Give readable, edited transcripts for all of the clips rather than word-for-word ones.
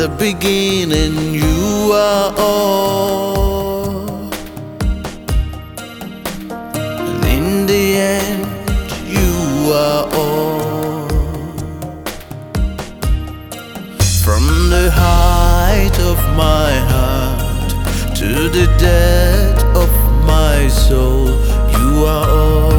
the beginning, you are all, and in the end, you are all. From the height of my heart to the depth of my soul, you are all.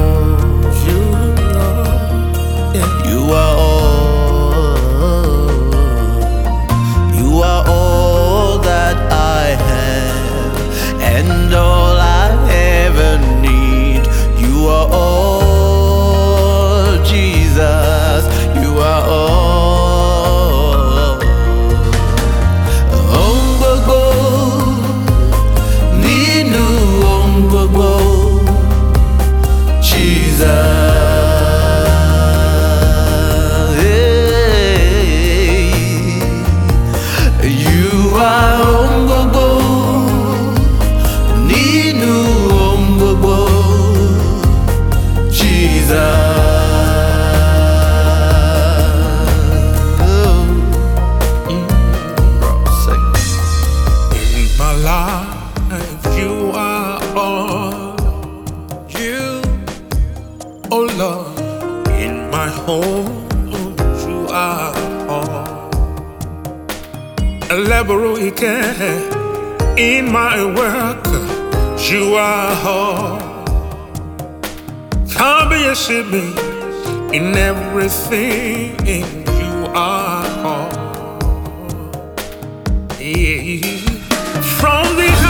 You are all. You are all that I have and all I ever need. You are all, Jesus. You are all. Ohun gbogbo nínú ohun gbogbo, Jesus. Oh Lord, in my home, you are all. A laborer in my work, you are all. Come be a me in everything, you are all. Yeah. From the